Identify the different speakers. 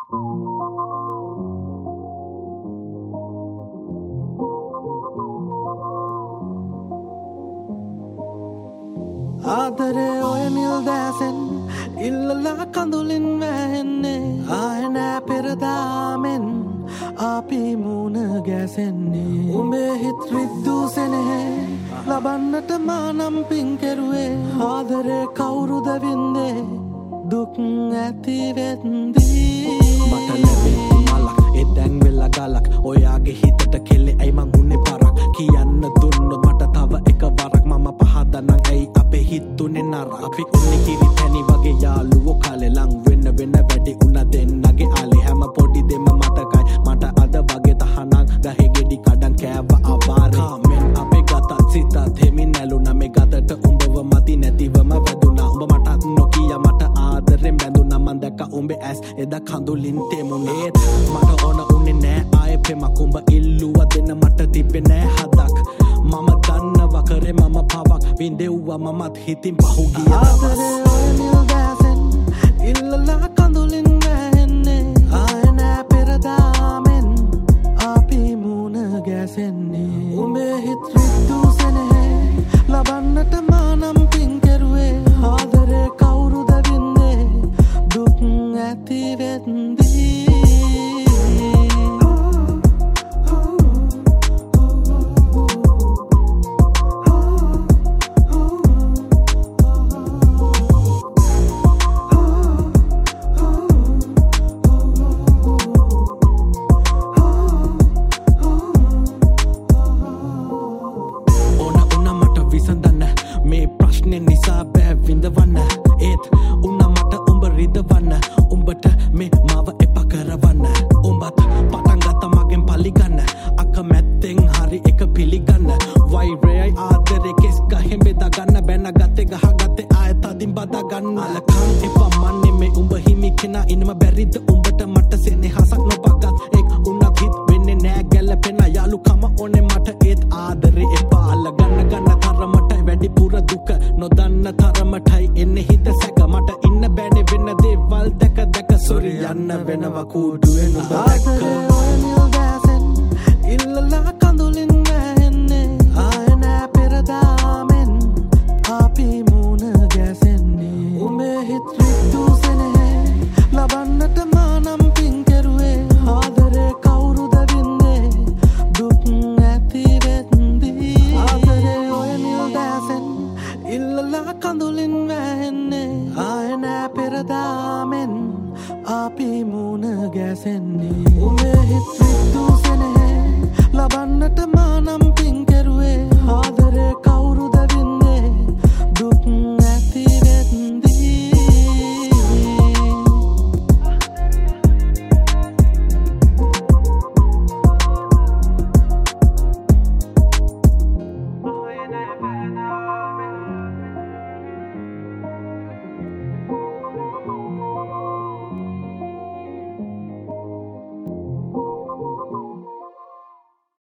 Speaker 1: ආදරේ ඔය නිල් දැසෙන් ඉල්ලලා කඳුලින් වැහෙන්නේ ආය නෑ පෙරදාමෙන් අපි මුණ ගැසෙන්නේ උඹේ හිත් රිද්දූ සෙනෙහේ ලබන්නට මානම් පින් කෙරුවේ ආදරේ කවුරුද වින්දේ දුක් ඇති වෙද්දී
Speaker 2: මට ලැබෙන්නේ මලක් ඒ දැන් වෙලා ගලක් ඔයාගේ හිතට කෙල්ලේ ඇයි මං උන්නේ පරක් කියන්න දුන්නොත් මට තව එක වරක් මම පහදනම් ඇයි අපේ හිතුනේ නර අපි උන්නේ කිරි පැණි වගේ යාළුවෝ කාලේ ලං වෙන්න වැඩි උනා දෙන්නගේ ආලේ හැම පොඩි දෙම මතකයි මට අද වගේ තහනම් ගහේ ගෙඩි කඩන් කෑව අවාරේ කාමෙන් අපේ ගතත් සිතත් හිමින් නැලුනා මේ ගතට උඹව මති නැතිවම වැදුනා උඹ මටත් නොකිය මට ආදරෙන් බැඳුනා මන් දැක්ක උඹේ ඇස් එදා කඳුලින් තෙමුනේ මට ඕන උන්නේ නෑ ආයේ පෙමක් උඹ ඉල්ලුවා දෙන්න මට තිබ්බේ නෑ හදක් මම දන්නවා කරේ මම පවක් විඳෙව්වා මමත් හිතින් පහුගිය
Speaker 1: ආදරේ ඔය නිල් දැසෙන් ඉල්ලලා කඳුලින් වැහෙන්නේ ආය නෑ පෙරදාමෙන් අපි මුණ ගැසෙන්නේ උඹේ හිත් රිද්දූ සෙනෙහේ ලබන්නට මානම් පින් කෙරුවේ ආදරේ කවුරුද වින්දේ දුක් ඇති වෙද්දී
Speaker 2: මේ ප්‍රශ්නේ නිසා බෑ විඳවන්න ඒත් උනා මට උඹ රිදවන්න උඹට මේ මාව එපා කරවන්න උඹත් පටන් ගත්ත මගෙන් පලිගන්න අකමැත්තෙන් හරි එක පිළිගන්න වෛරයයි ආදරේ කෙස් ගහෙන් බෙදා ගන්න බැන ගත්තේ ගහගත්තේ ආය තදින් බදා ගන්න අලකන් එපා මන්නේ මේ උඹ හිමි කෙනා ඉන්නම බැරිද උඹට මට සෙනෙහසක් නොබගත් එක් උනත් හිත වෙන්නේ නෑ ගැලපෙන යාළුකම ඕනේ මට ඒත් ආදරේ එපා අල්ලගන්න ගන්න තරමට වැඩිපුර දුක නොදන්න තරමටයි එන්නේ හිත සැක මට ඉන්න බෑනේ වෙන දේවල් දැක දැක සොරි යන්න වෙනවා කූඩුවෙන් ඔබ දැක්ක
Speaker 1: ඔය නිල් දැසෙන් ඉල්ලලා කඳුලින් වැහෙන්නේ ආය නෑ පෙරදාමෙන් අපි මුණ ගැසෙන්නේ උඹේ හිත් රිද්දූ සෙනෙහේ ලබන්නට මානම් පින් කෙරුවේ ආදරේ කවුරුද වින්දේ දුක් ඇති වෙද්දී ආදරේ ඔය නිල් දැසෙන් ඉල්ලලා කඳුලින් වැහෙන්නේ ආය නෑ පෙරදාමෙන් අපි මුණ ගැසෙන්නේ